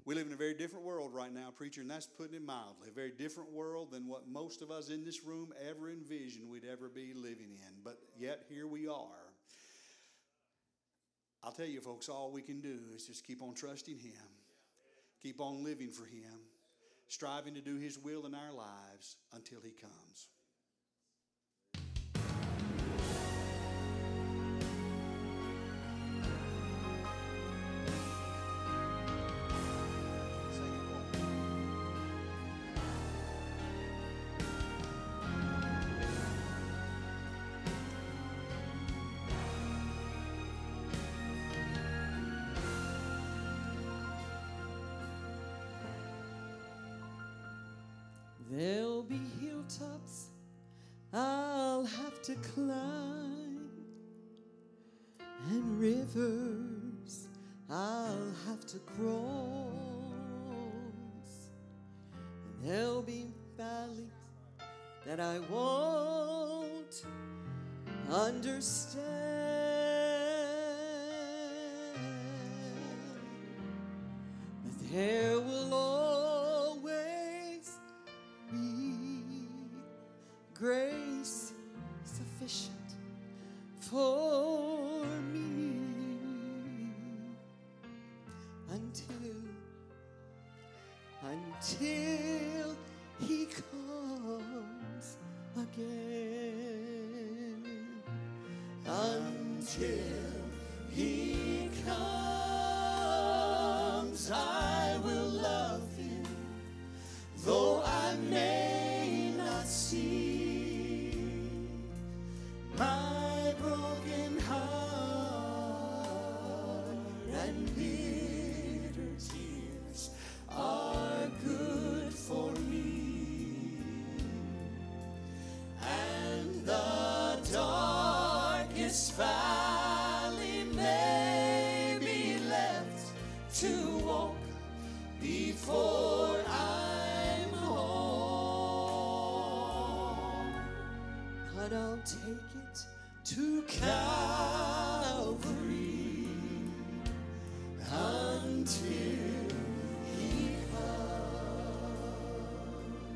We live in a very different world right now, preacher, and that's putting it mildly. A very different world than what most of us in this room ever envisioned we'd ever be living in. But yet here we are. I'll tell you, folks, all we can do is just keep on trusting Him. Keep on living for Him. Striving to do His will in our lives until He comes. There'll be hilltops I'll have to climb, and rivers I'll have to cross, and there'll be valleys that I won't understand, but there will always be grace sufficient for me until He comes again. Until He comes, I will love Him, though I may not see. My broken heart and bitter tears are good for me, and the darkest valley may be left to walk before I'm home, but I'll take it to Calvary until He comes.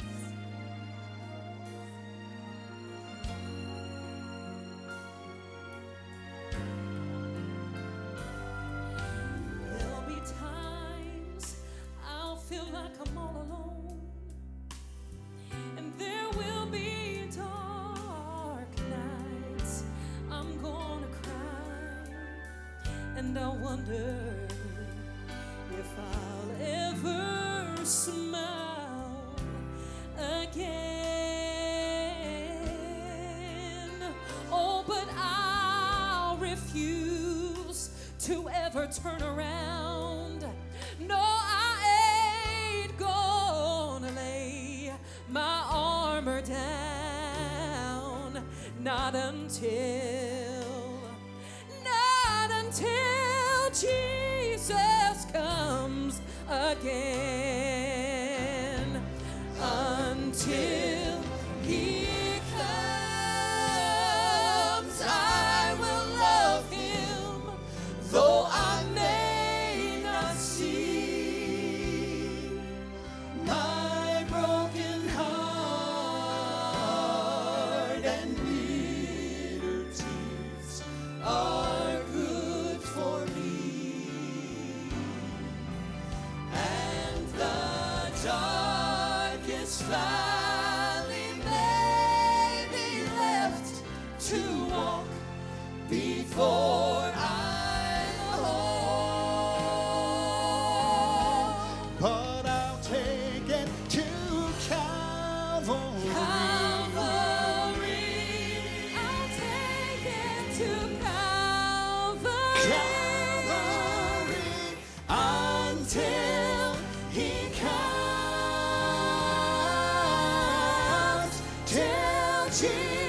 There'll be times I'll feel like I'm all alone, and there will be dark nights I'm gonna cry, and I'll wonder if I'll ever smile again. Oh, but I'll refuse to ever turn around. No, I ain't gonna lay my armor down. Not until Jesus comes again. Until He comes, I will love Him, though I may not see. My broken heart and bitter tears are good for me, and the darkest valley may be left to walk before I'm home. But I'll take it to Calvary. Calvary, I'll take it to Calvary, Until He comes, till Jesus